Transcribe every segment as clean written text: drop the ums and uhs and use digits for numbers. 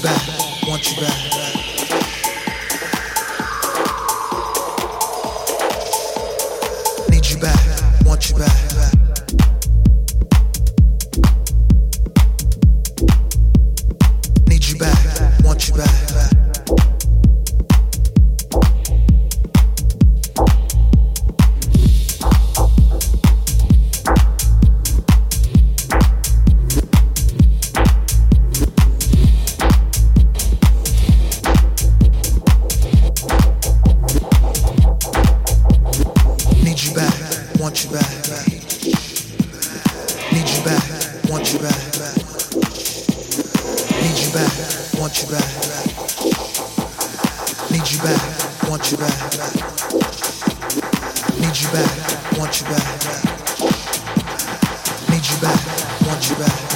back, want you back. Need you back, want you back. Need you back, want you back. Need you back, want you back. Need you back, want you back. Need you back, want you back. Need you back, want you back. Need you back, want you back. Need you back, want you back.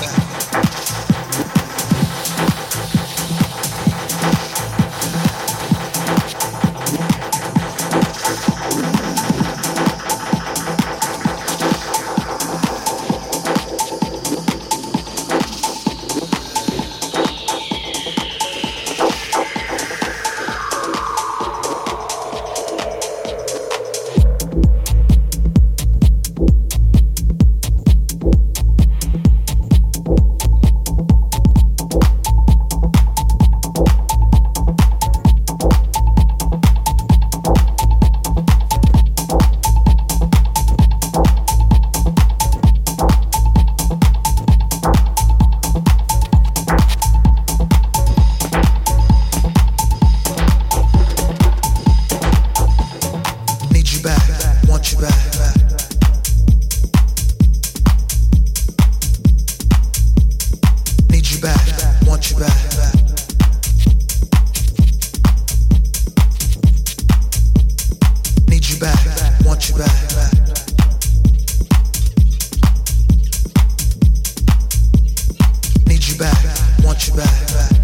Need you back, want you back. Need you back, want you back. Need you back, want you back. Need you back, want you back.